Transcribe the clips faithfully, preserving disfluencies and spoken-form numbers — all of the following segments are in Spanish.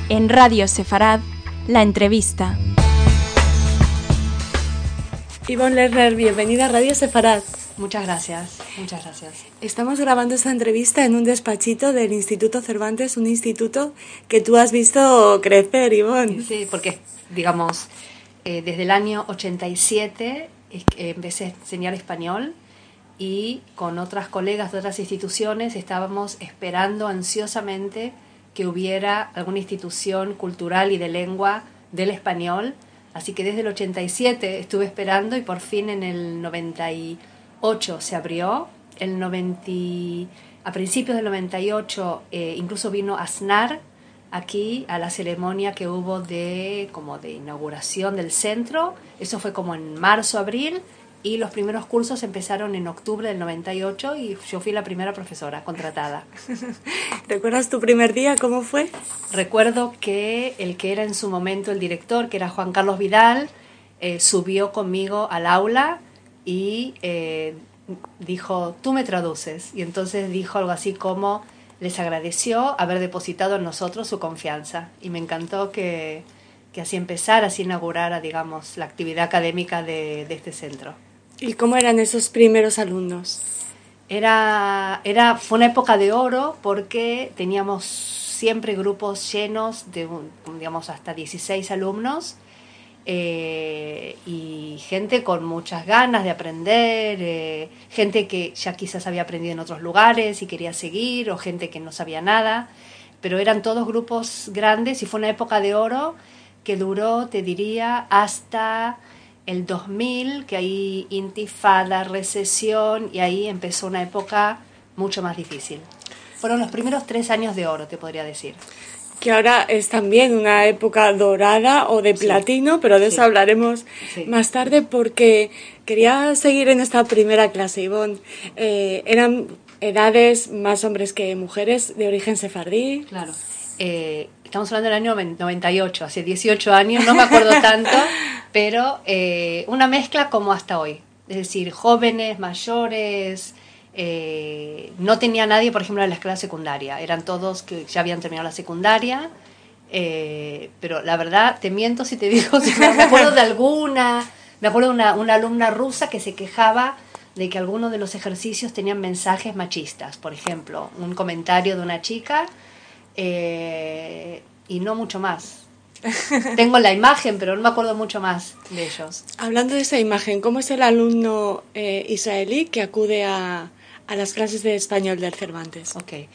En Radio Sefarad, la entrevista. Ivonne Lerner, bienvenida a Radio Sefarad. Muchas gracias, muchas gracias. Estamos grabando esta entrevista en un despachito del Instituto Cervantes, un instituto que tú has visto crecer, Ivonne. Sí, porque, digamos, eh, desde el año ochenta y siete eh, empecé a enseñar español y con otras colegas de otras instituciones estábamos esperando ansiosamente que hubiera alguna institución cultural y de lengua del español. Así que desde el ochenta y siete estuve esperando y por fin en el noventa y ocho se abrió. El noventa, a principios del noventa y ocho eh, incluso vino Aznar aquí a la ceremonia que hubo de, como de inauguración del centro. Eso fue como en marzo, abril. Y los primeros cursos empezaron en octubre del noventa y ocho y yo fui la primera profesora contratada. ¿Recuerdas tu primer día? ¿Cómo fue? Recuerdo que el que era en su momento el director, que era Juan Carlos Vidal, eh, subió conmigo al aula y eh, dijo, tú me traduces. Y entonces dijo algo así como, les agradeció haber depositado en nosotros su confianza. Y me encantó que, que así empezara, así inaugurara, digamos, la actividad académica de, de este centro. ¿Y cómo eran esos primeros alumnos? Era, era, fue una época de oro porque teníamos siempre grupos llenos de, digamos, hasta dieciséis alumnos eh, y gente con muchas ganas de aprender, eh, gente que ya quizás había aprendido en otros lugares y quería seguir, o gente que no sabía nada, pero eran todos grupos grandes y fue una época de oro que duró, te diría, hasta el dos mil, que ahí intifada, recesión, y ahí empezó una época mucho más difícil. Fueron los primeros tres años de oro, te podría decir. Que ahora es también una época dorada o de platino, sí, pero de eso sí. hablaremos sí. más tarde, porque quería seguir en esta primera clase, Ivonne. Eh, eran edades más hombres que mujeres, de origen sefardí. Claro. Eh, estamos hablando del año noventa y ocho, hace dieciocho años, no me acuerdo tanto, pero eh, una mezcla como hasta hoy. Es decir, jóvenes, mayores, eh, no tenía nadie, por ejemplo, en la escuela secundaria. Eran todos que ya habían terminado la secundaria, eh, pero la verdad, te miento si te digo, si me acuerdo de alguna, me acuerdo de una, una alumna rusa que se quejaba de que algunos de los ejercicios tenían mensajes machistas. Por ejemplo, un comentario de una chica, Eh, y no mucho más. Tengo la imagen, pero no me acuerdo mucho más de ellos. Hablando de esa imagen, ¿cómo es el alumno eh, israelí que acude a, a las clases de español del Cervantes? Okay.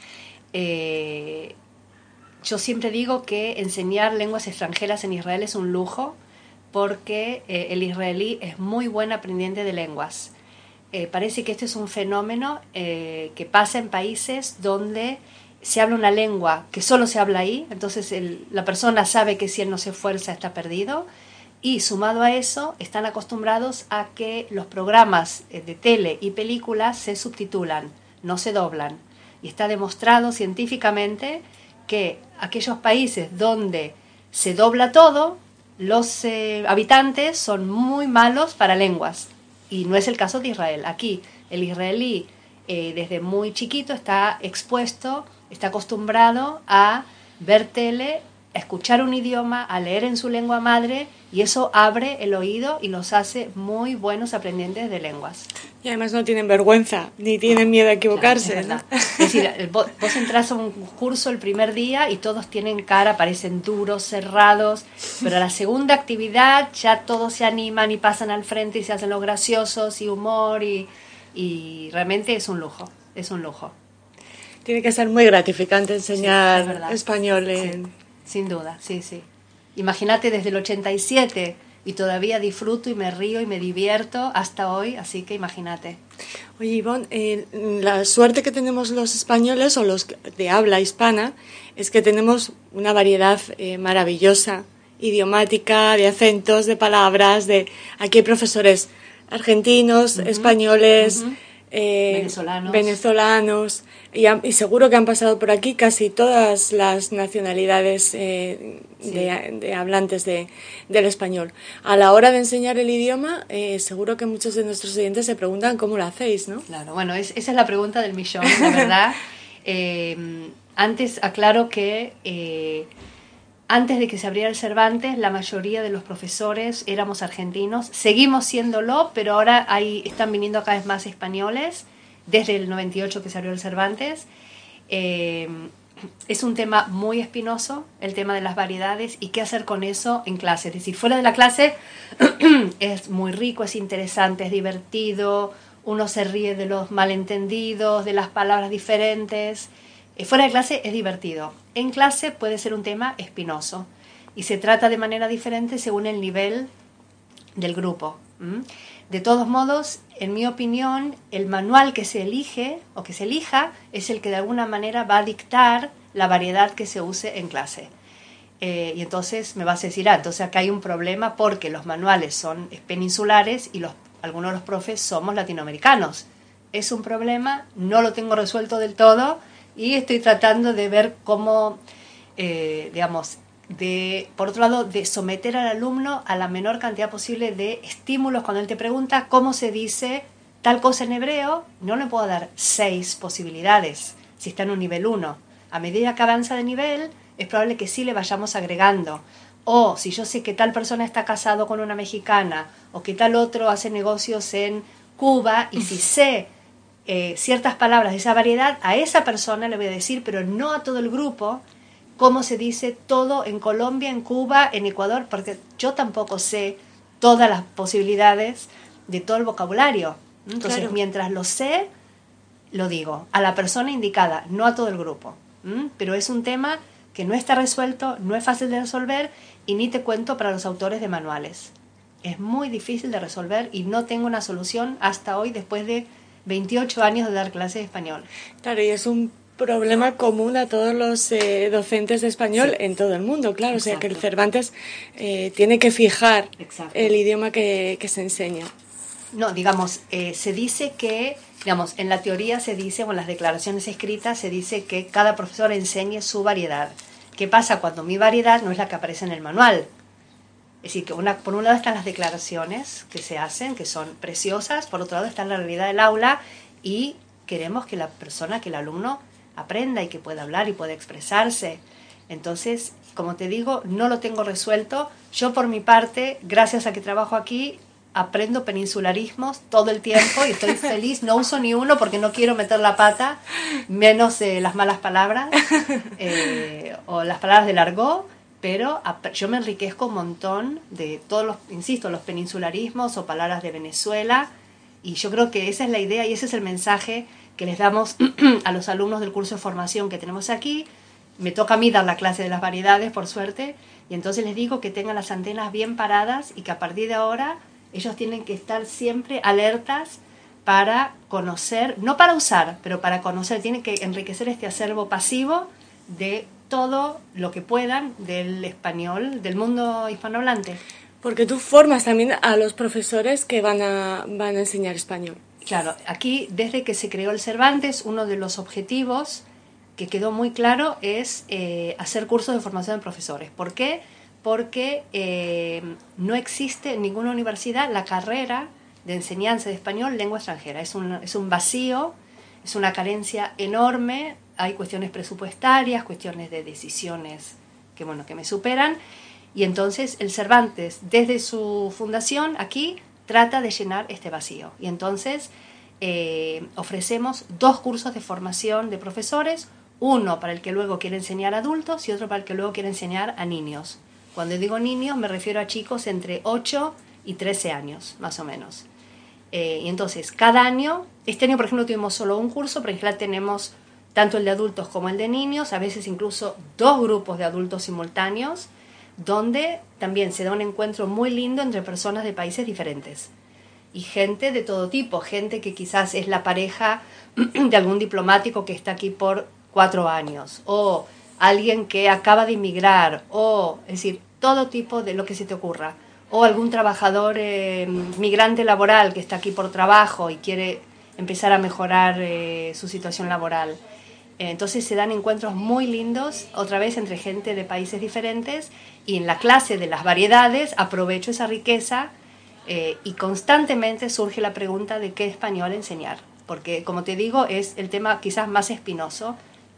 Eh, yo siempre digo que enseñar lenguas extranjeras en Israel es un lujo, porque eh, el israelí es muy buen aprendiente de lenguas. Eh, parece que este es un fenómeno eh, que pasa en países donde se habla una lengua que solo se habla ahí, entonces el, la persona sabe que si él no se esfuerza está perdido, y sumado a eso están acostumbrados a que los programas de tele y películas se subtitulan, no se doblan, y está demostrado científicamente que aquellos países donde se dobla todo, los eh, habitantes son muy malos para lenguas, y no es el caso de Israel. Aquí el israelí eh, desde muy chiquito está expuesto, está acostumbrado a ver tele, a escuchar un idioma, a leer en su lengua madre, y eso abre el oído y los hace muy buenos aprendientes de lenguas. Y además no tienen vergüenza, ni tienen miedo a equivocarse. Claro, es verdad. ¿No? Es decir, vos, vos entras a un curso el primer día y todos tienen cara, parecen duros, cerrados, pero a la segunda actividad ya todos se animan y pasan al frente y se hacen los graciosos y humor, y, y realmente es un lujo, es un lujo. Tiene que ser muy gratificante enseñar sí, español. En... Sí, sin duda, sí, sí. Imagínate desde el ochenta y siete y todavía disfruto y me río y me divierto hasta hoy, así que imagínate. Oye, Ivonne, eh, la suerte que tenemos los españoles o los de habla hispana es que tenemos una variedad eh, maravillosa, idiomática, de acentos, de palabras, de aquí hay profesores argentinos, uh-huh, españoles, uh-huh. Eh, venezolanos, venezolanos y, y seguro que han pasado por aquí casi todas las nacionalidades eh, sí. de, de hablantes de, del español. A la hora de enseñar el idioma, eh, seguro que muchos de nuestros oyentes se preguntan cómo lo hacéis, ¿no? Claro, bueno, es, esa es la pregunta del millón, la verdad. eh, antes aclaro que eh, antes de que se abriera el Cervantes, la mayoría de los profesores éramos argentinos. Seguimos siéndolo, pero ahora hay, están viniendo cada vez más españoles, desde el noventa y ocho que se abrió el Cervantes. Eh, es un tema muy espinoso, el tema de las variedades, y qué hacer con eso en clase. Es decir, fuera de la clase es muy rico, es interesante, es divertido, uno se ríe de los malentendidos, de las palabras diferentes. Fuera de clase es divertido. En clase puede ser un tema espinoso y se trata de manera diferente según el nivel del grupo. ¿Mm? De todos modos, en mi opinión, el manual que se elige o que se elija es el que de alguna manera va a dictar la variedad que se use en clase. Eh, y entonces me vas a decir, ah, entonces acá hay un problema porque los manuales son peninsulares y los, algunos de los profes somos latinoamericanos. Es un problema, no lo tengo resuelto del todo. Y estoy tratando de ver cómo, eh, digamos, de, por otro lado, de someter al alumno a la menor cantidad posible de estímulos. Cuando él te pregunta cómo se dice tal cosa en hebreo, no le puedo dar seis posibilidades si está en un nivel uno. A medida que avanza de nivel, es probable que sí le vayamos agregando. O si yo sé que tal persona está casado con una mexicana o que tal otro hace negocios en Cuba, y si sé Eh, ciertas palabras de esa variedad, a esa persona le voy a decir, pero no a todo el grupo, cómo se dice todo en Colombia, en Cuba, en Ecuador, porque yo tampoco sé todas las posibilidades de todo el vocabulario. Entonces, claro, mientras lo sé, lo digo a la persona indicada, no a todo el grupo. ¿Mm? Pero es un tema que no está resuelto, no es fácil de resolver, y ni te cuento para los autores de manuales. Es muy difícil de resolver y no tengo una solución hasta hoy, después de veintiocho años de dar clases de español. Claro, y es un problema común a todos los eh, docentes de español, sí, en todo el mundo, claro. Exacto. O sea que el Cervantes eh, tiene que fijar, exacto, el idioma que, que se enseña. No, digamos, eh, se dice que, digamos, en la teoría se dice, o en las declaraciones escritas, se dice que cada profesor enseñe su variedad. ¿Qué pasa cuando mi variedad no es la que aparece en el manual? Es decir, que una, por un lado están las declaraciones que se hacen, que son preciosas, por otro lado está la realidad del aula, y queremos que la persona, que el alumno aprenda y que pueda hablar y pueda expresarse. Entonces, como te digo, no lo tengo resuelto. Yo, por mi parte, gracias a que trabajo aquí, aprendo peninsularismos todo el tiempo y estoy feliz. No uso ni uno porque no quiero meter la pata, menos eh, las malas palabras eh, o las palabras del argot. Pero yo me enriquezco un montón de todos los, insisto, los peninsularismos o palabras de Venezuela, y yo creo que esa es la idea y ese es el mensaje que les damos a los alumnos del curso de formación que tenemos aquí. Me toca a mí dar la clase de las variedades, por suerte, y entonces les digo que tengan las antenas bien paradas y que a partir de ahora ellos tienen que estar siempre alertas para conocer, no para usar, pero para conocer, tienen que enriquecer este acervo pasivo de todo lo que puedan del español, del mundo hispanohablante. Porque tú formas también a los profesores que van a, van a enseñar español. Claro, aquí desde que se creó el Cervantes, uno de los objetivos que quedó muy claro es eh, hacer cursos de formación de profesores. ¿Por qué? Porque eh, no existe en ninguna universidad la carrera de enseñanza de español lengua extranjera. Es un, es un vacío, es una carencia enorme. Hay cuestiones presupuestarias, cuestiones de decisiones que, bueno, que me superan. Y entonces el Cervantes, desde su fundación aquí, trata de llenar este vacío. Y entonces eh, ofrecemos dos cursos de formación de profesores, uno para el que luego quiere enseñar a adultos y otro para el que luego quiere enseñar a niños. Cuando digo niños me refiero a chicos entre ocho y trece años, más o menos. Eh, y entonces cada año, este año por ejemplo tuvimos solo un curso, pero en general tenemos tanto el de adultos como el de niños, a veces incluso dos grupos de adultos simultáneos, donde también se da un encuentro muy lindo entre personas de países diferentes. Y gente de todo tipo, gente que quizás es la pareja de algún diplomático que está aquí por cuatro años, o alguien que acaba de inmigrar, o, es decir, todo tipo de lo que se te ocurra, o algún trabajador eh, migrante laboral que está aquí por trabajo y quiere empezar a mejorar eh, su situación laboral. Entonces se dan encuentros muy lindos, otra vez entre gente de países diferentes, y en la clase de las variedades aprovecho esa riqueza eh, y constantemente surge la pregunta de qué español enseñar, porque como te digo es el tema quizás más espinoso,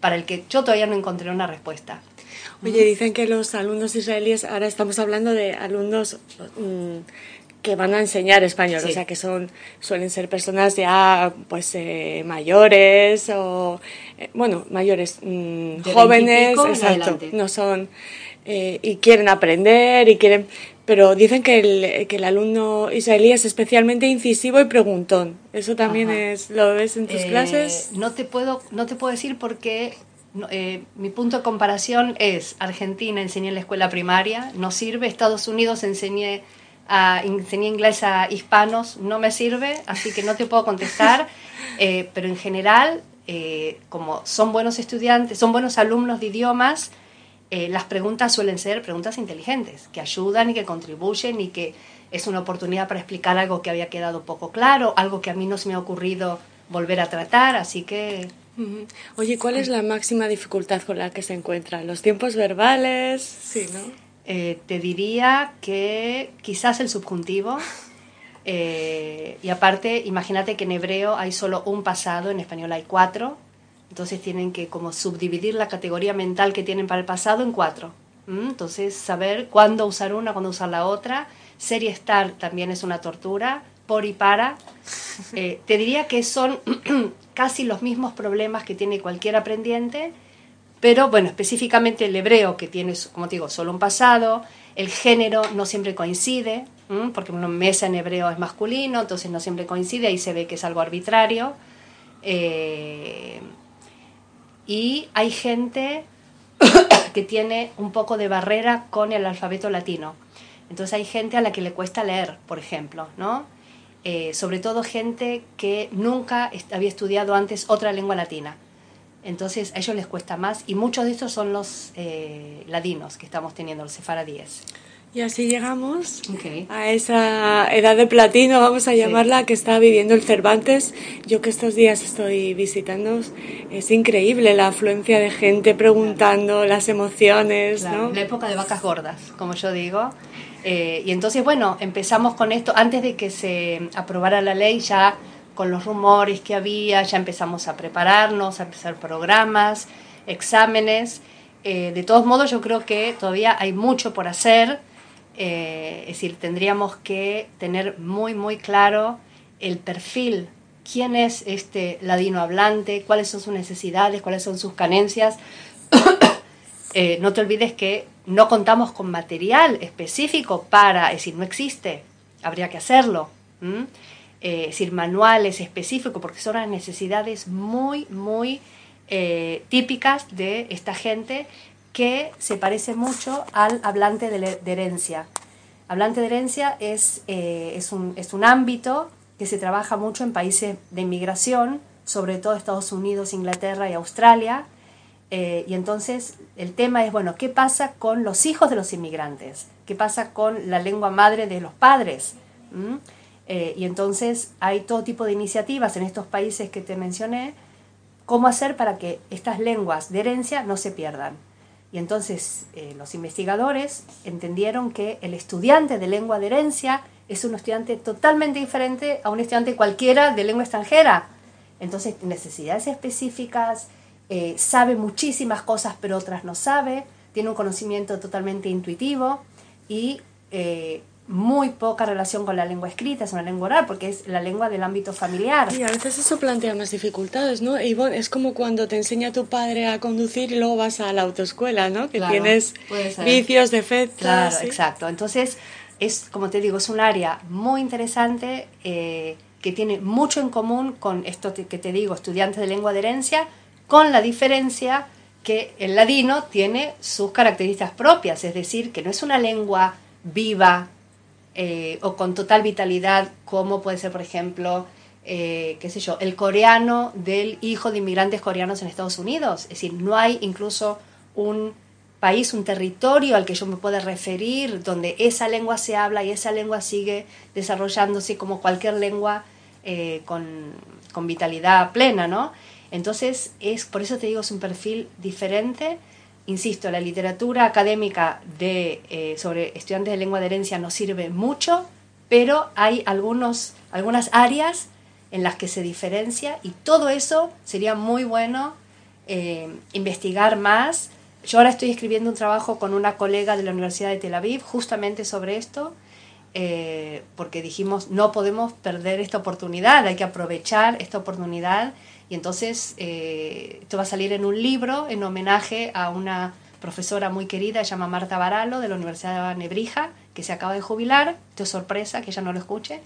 para el que yo todavía no encontré una respuesta. Oye, dicen que los alumnos israelíes, ahora estamos hablando de alumnos mmm, que van a enseñar español, sí. O sea, que son suelen ser personas ya pues eh, mayores o, eh, bueno, mayores, mmm, jóvenes, exacto, no son, eh, y quieren aprender y quieren... Pero dicen que el, que el alumno israelí es especialmente incisivo y preguntón. ¿Eso también es, lo ves en tus eh, clases? No te puedo, no te puedo decir porque eh, mi punto de comparación es Argentina, enseñé en la escuela primaria, no sirve. Estados Unidos enseñé, a, enseñé inglés a hispanos, no me sirve, así que no te puedo contestar. eh, pero en general, eh, como son buenos estudiantes, son buenos alumnos de idiomas, Eh, las preguntas suelen ser preguntas inteligentes, que ayudan y que contribuyen y que es una oportunidad para explicar algo que había quedado poco claro, algo que a mí no se me ha ocurrido volver a tratar, así que... Uh-huh. Oye, ¿cuál es la máxima dificultad con la que se encuentran? ¿Los tiempos verbales? Sí, ¿no? Eh, te diría que quizás el subjuntivo, eh, y aparte, imagínate que en hebreo hay solo un pasado, en español hay cuatro. Entonces tienen que como subdividir la categoría mental que tienen para el pasado en cuatro. ¿Mm? Entonces saber cuándo usar una, cuándo usar la otra. Ser y estar también es una tortura. Por y para. Eh, te diría que son casi los mismos problemas que tiene cualquier aprendiente, pero bueno, específicamente el hebreo, que tiene, como te digo, solo un pasado. El género no siempre coincide, ¿Mm? porque una mesa en hebreo es masculino, entonces no siempre coincide, ahí se ve que es algo arbitrario. Eh... Y hay gente que tiene un poco de barrera con el alfabeto latino. Entonces hay gente a la que le cuesta leer, por ejemplo, ¿no? Eh, sobre todo gente que nunca est- había estudiado antes otra lengua latina. Entonces a ellos les cuesta más. Y muchos de estos son los eh, ladinos que estamos teniendo, los sefaradíes. Y así llegamos okay. a esa edad de platino, vamos a llamarla, sí. Que está viviendo el Cervantes. Yo que estos días estoy visitando, es increíble la afluencia de gente preguntando, claro. Las emociones, claro. ¿no? La época de vacas gordas, como yo digo. Eh, y entonces, bueno, empezamos con esto. Antes de que se aprobara la ley, ya con los rumores que había, ya empezamos a prepararnos, a empezar programas, exámenes. Eh, de todos modos, yo creo que todavía hay mucho por hacer. Eh, es decir, tendríamos que tener muy, muy claro el perfil, quién es este ladino hablante, cuáles son sus necesidades, cuáles son sus carencias. eh, no te olvides que no contamos con material específico para, es decir, no existe, habría que hacerlo. ¿Mm? Eh, es decir, manuales específicos, porque son las necesidades muy, muy eh, típicas de esta gente, que se parece mucho al hablante de, de herencia. Hablante de herencia es, eh, es, un, es un ámbito que se trabaja mucho en países de inmigración, sobre todo Estados Unidos, Inglaterra y Australia. Eh, y entonces el tema es, bueno, ¿qué pasa con los hijos de los inmigrantes? ¿Qué pasa con la lengua madre de los padres? ¿Mm? Eh, y entonces hay todo tipo de iniciativas en estos países que te mencioné, cómo hacer para que estas lenguas de herencia no se pierdan. Y entonces eh, los investigadores entendieron que el estudiante de lengua de herencia es un estudiante totalmente diferente a un estudiante cualquiera de lengua extranjera. Entonces, necesidades específicas, eh, sabe muchísimas cosas pero otras no sabe, tiene un conocimiento totalmente intuitivo y eh, muy poca relación con la lengua escrita, es una lengua oral porque es la lengua del ámbito familiar. Y a veces eso plantea más dificultades, ¿no? Ivonne, es como cuando te enseña tu padre a conducir y luego vas a la autoescuela, ¿no? Que claro, tienes vicios, defectos. Claro, ¿sí? Exacto. Entonces, es, como te digo, es un área muy interesante eh, que tiene mucho en común con esto que te digo, estudiantes de lengua de herencia, con la diferencia que el ladino tiene sus características propias, es decir, que no es una lengua viva, Eh, o con total vitalidad, como puede ser, por ejemplo, eh, qué sé yo, el coreano del hijo de inmigrantes coreanos en Estados Unidos. Es decir, no hay incluso un país, un territorio al que yo me pueda referir donde esa lengua se habla y esa lengua sigue desarrollándose como cualquier lengua eh, con, con vitalidad plena, ¿no? Entonces, es, por eso te digo, es un perfil diferente. Insisto, la literatura académica de, eh, sobre estudiantes de lengua de herencia nos sirve mucho, pero hay algunos, algunas áreas en las que se diferencia y todo eso sería muy bueno eh, investigar más. Yo ahora estoy escribiendo un trabajo con una colega de la Universidad de Tel Aviv justamente sobre esto, eh, porque dijimos no podemos perder esta oportunidad, hay que aprovechar esta oportunidad. Y entonces eh, esto va a salir en un libro en homenaje a una profesora muy querida, se llama Marta Baralo, de la Universidad de Nebrija, que se acaba de jubilar. Esto es sorpresa, que ella no lo escuche.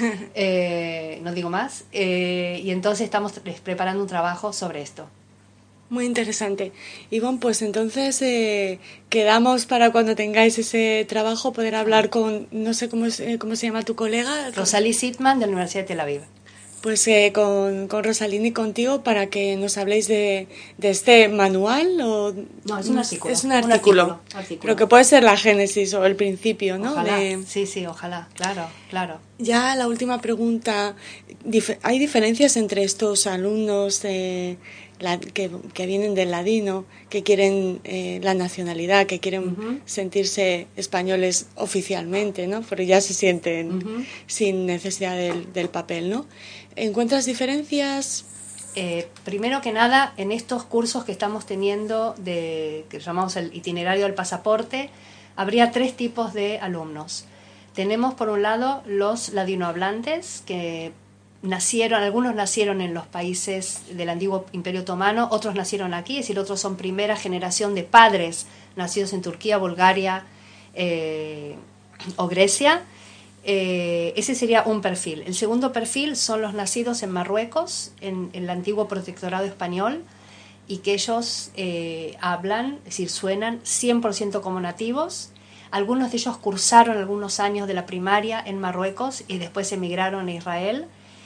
eh, no digo más. Eh, y entonces estamos preparando un trabajo sobre esto. Muy interesante. Ivonne, pues entonces eh, quedamos para cuando tengáis ese trabajo poder hablar con, no sé cómo, es, eh, cómo se llama tu colega. Rosalie Sitman, de la Universidad de Tel Aviv. Pues eh, con, con Rosalín y contigo para que nos habléis de, de este manual. O, no, es un artículo. Es un artículo, un artículo, artículo. Pero que puede ser la génesis o el principio, ¿no? Ojalá. De... Sí, sí, ojalá, claro, claro. Ya la última pregunta. Dif- ¿Hay diferencias entre estos alumnos eh, la, que, que vienen del ladino, que quieren eh, la nacionalidad, que quieren uh-huh. sentirse españoles oficialmente, ¿no? Pero ya se sienten uh-huh. sin necesidad del, del papel, ¿no? ¿Encuentras diferencias? Eh, primero que nada, en estos cursos que estamos teniendo, de, que llamamos el itinerario del pasaporte, habría tres tipos de alumnos. Tenemos por un lado los ladinohablantes, que nacieron, algunos nacieron en los países del antiguo Imperio Otomano, otros nacieron aquí, es decir, otros son primera generación de padres nacidos en Turquía, Bulgaria eh, o Grecia. Eh, ese sería un perfil. El segundo perfil son los nacidos en Marruecos, en, en el antiguo protectorado español, y que ellos eh, hablan, es decir, suenan cien por ciento como nativos. Algunos de ellos cursaron algunos años de la primaria en Marruecos y después emigraron a Israel,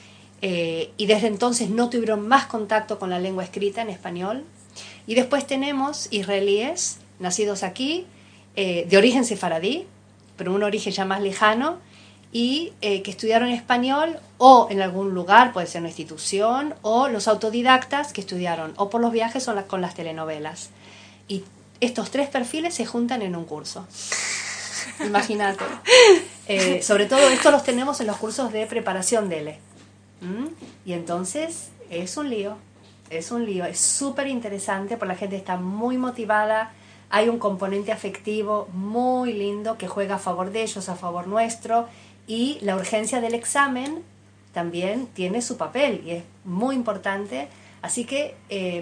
eh, y desde entonces no tuvieron más contacto con la lengua escrita en español. Y después tenemos israelíes nacidos aquí, eh, de origen sefaradí, pero un origen ya más lejano, y eh, que estudiaron español o en algún lugar, puede ser una institución, o los autodidactas que estudiaron o por los viajes o la, con las telenovelas. Y estos tres perfiles se juntan en un curso. Imagínate. Eh, sobre todo esto los tenemos en los cursos de preparación de L E. ¿Mm? Y entonces es un lío, es un lío, es súper interesante porque la gente está muy motivada, hay un componente afectivo muy lindo que juega a favor de ellos, a favor nuestro. Y la urgencia del examen también tiene su papel y es muy importante. Así que, eh,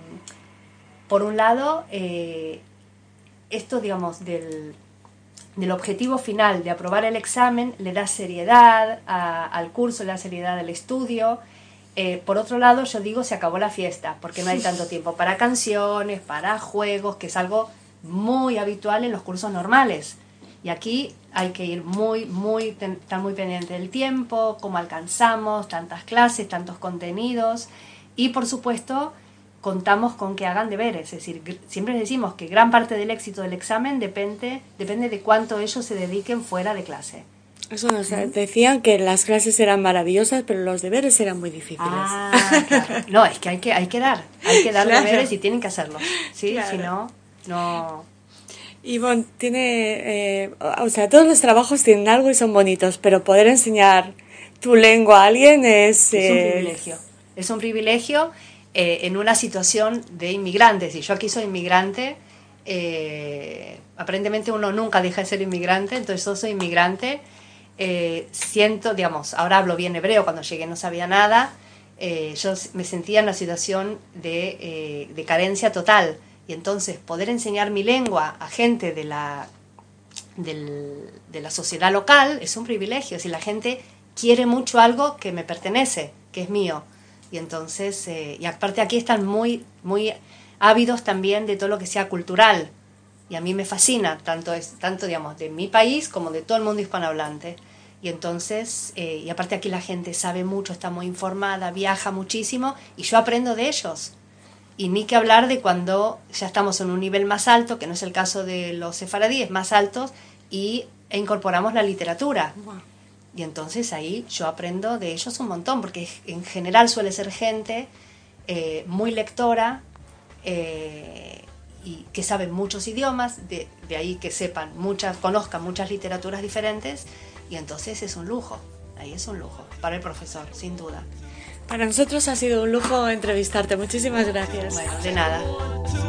por un lado, eh, esto, digamos, del, del objetivo final de aprobar el examen le da seriedad a, al curso, le da seriedad al estudio. Eh, por otro lado, yo digo, se acabó la fiesta, porque no hay tanto tiempo para canciones, para juegos, que es algo muy habitual en los cursos normales. Y aquí hay que ir muy, muy, estar muy pendiente del tiempo, cómo alcanzamos, tantas clases, tantos contenidos. Y, por supuesto, contamos con que hagan deberes. Es decir, siempre decimos que gran parte del éxito del examen depende, depende de cuánto ellos se dediquen fuera de clase. Eso nos ¿Mm? decían que las clases eran maravillosas, pero los deberes eran muy difíciles. Ah, claro. No, es que hay que, hay que dar, hay que dar claro. deberes y tienen que hacerlos. ¿Sí? Claro. Si no, no... Ivonne, tiene, eh, o sea, todos los trabajos tienen algo y son bonitos, pero poder enseñar tu lengua a alguien es... Eh... Es un privilegio, es un privilegio eh, en una situación de inmigrantes. Y yo aquí soy inmigrante, eh, aparentemente uno nunca deja de ser inmigrante, entonces yo soy inmigrante, eh, siento, digamos, ahora hablo bien hebreo, cuando llegué no sabía nada, eh, yo me sentía en una situación de, eh, de carencia total. Y entonces poder enseñar mi lengua a gente de la, del, de la sociedad local es un privilegio. Si la gente quiere mucho algo que me pertenece, que es mío. Y entonces, eh, y aparte aquí están muy, muy ávidos también de todo lo que sea cultural. Y a mí me fascina, tanto, es, tanto digamos, de mi país como de todo el mundo hispanohablante. Y entonces, eh, y aparte aquí la gente sabe mucho, está muy informada, viaja muchísimo y yo aprendo de ellos. Y ni que hablar de cuando ya estamos en un nivel más alto, que no es el caso de los sefaradíes, más altos, y e incorporamos la literatura. Wow. Y entonces ahí yo aprendo de ellos un montón, porque en general suele ser gente eh, muy lectora, eh, y que saben muchos idiomas, de, de ahí que sepan, muchas, conozcan muchas literaturas diferentes, y entonces es un lujo, ahí es un lujo, para el profesor, sin duda. Para nosotros ha sido un lujo entrevistarte. Muchísimas gracias. Bueno, de nada.